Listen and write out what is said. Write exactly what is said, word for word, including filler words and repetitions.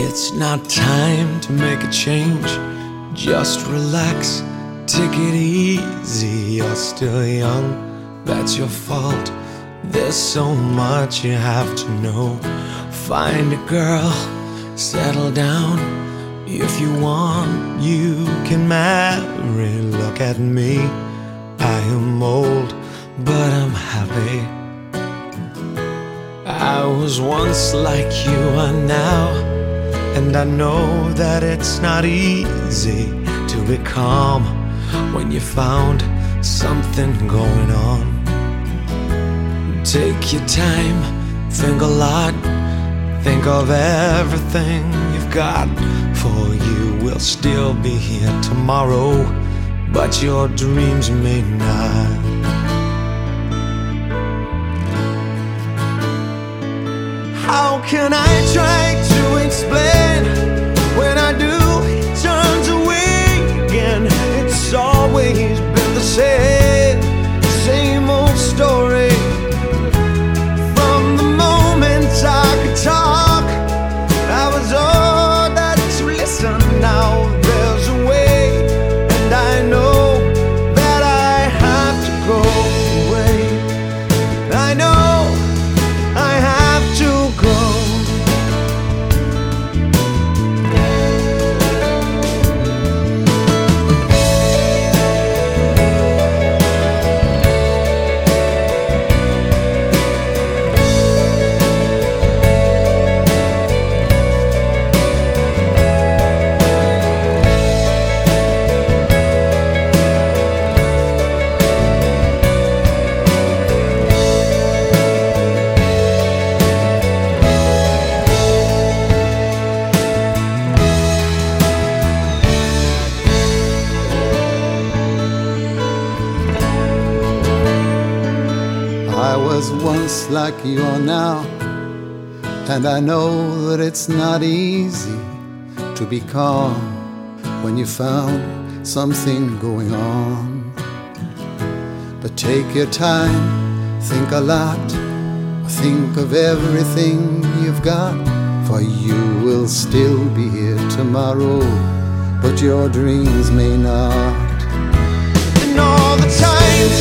It's not time to make a change. Just relax, take it easy. You're still young, that's your fault. There's so much you have to know. Find a girl, settle down. If you want, you can marry. Look at me, I am old, but I'm happy. I was once like you are now, and I know that it's not easy to be calm when you found something going on. Take your time, think a lot, think of everything you've got. For you will still be here tomorrow, but your dreams may not. How can I try to explain? When I do, he turns away again. It's always been the same, same old story. From the moment I could talk, I was all that to listen. Now there's a way, and I know that I have to go away. I know I have to go. I was once like you are now, and I know that it's not easy to be calm when you found something going on. But take your time, think a lot, think of everything you've got. For you will still be here tomorrow, but your dreams may not. And all the times